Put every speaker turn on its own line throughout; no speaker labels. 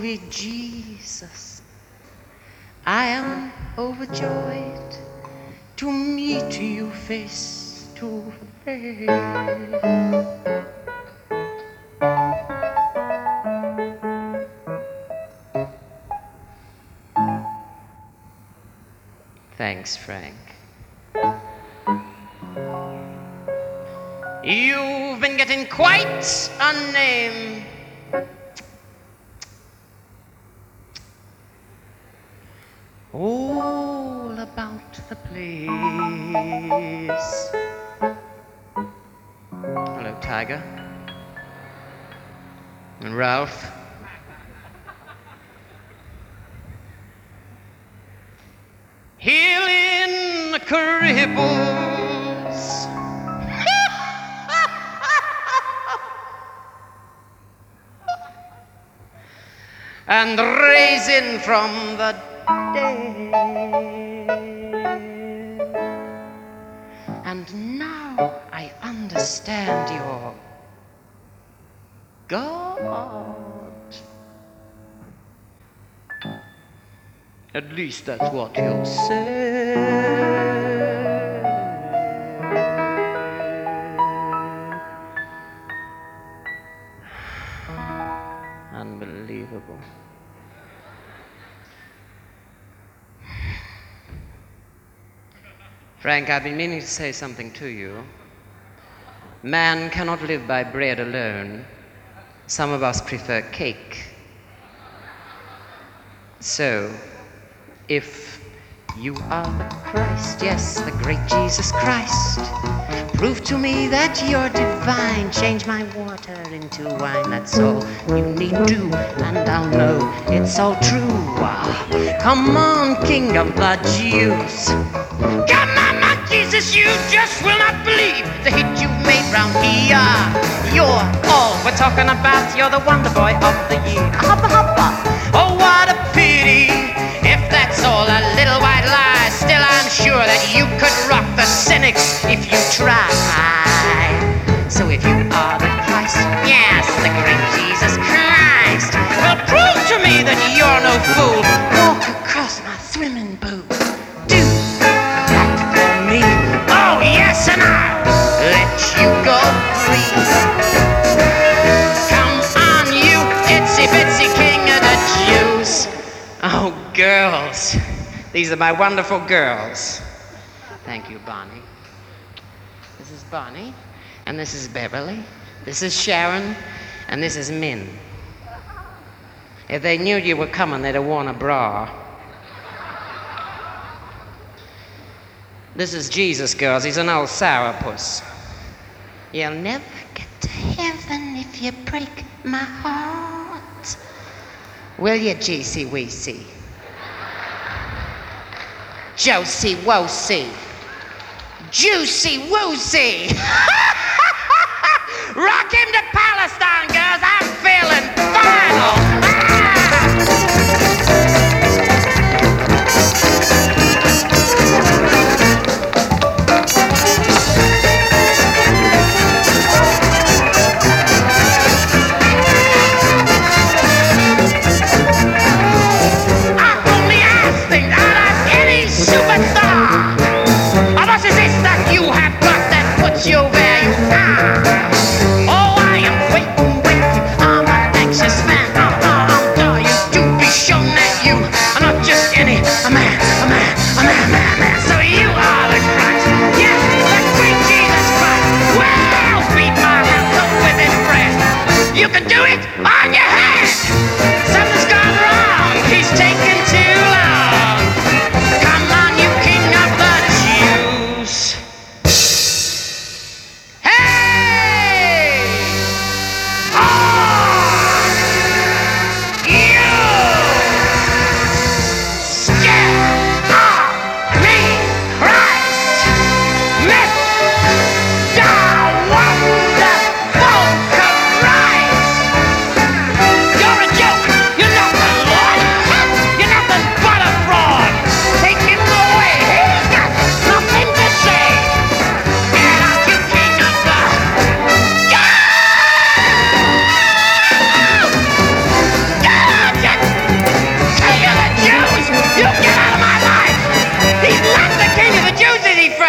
holy Jesus, I am overjoyed to meet you face to face. Thanks, Frank. You've been getting quite a name. All about the place. Hello, Tiger. And Ralph. Healing the cripples. And raising from the dead. And now I understand your God. At least that's what you'll say. Unbelievable. Frank, I've been meaning to say something to you. Man cannot live by bread alone. Some of us prefer cake. So, if you are the Christ, yes, the great Jesus Christ, prove to me that you're divine. Change my water into wine, that's all you need do, and I'll know it's all true. Come on, King of the Jews. Come on, my Jesus, you just will not believe the hit you've made round here. You're all we're talking about, you're the wonder boy of the year. Hoppa, hoppa. Oh, what a pity, if that's all a little white lie. Still, I'm sure that you could rock the cynics if you try. So if you are the Christ, yes, the great Jesus Christ, well, prove to me that you're no fool. Walk across my swimming pool. Do that for me. Oh, yes, and I'll let you go free. Come on, you itsy-bitsy king of the Jews. Oh, girls. These are my wonderful girls. Thank you, Bonnie. This is Bonnie, and this is Beverly. This is Sharon, and this is Min. If they knew you were coming, they'd have worn a bra. This is Jesus, girls. He's an old sourpuss. You'll never get to heaven if you break my heart. Will you, G.C. Weesey? Josie Wosie. Juicy Woosey. Rock him to Palestine, girls. I'm feeling fine. You where you are. Oh, I am waiting, waiting. I'm an anxious man.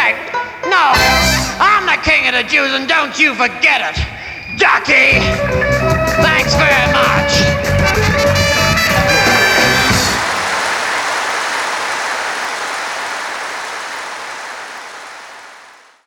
right. No, I'm the king of the Jews, and don't you forget it, Ducky. Thanks for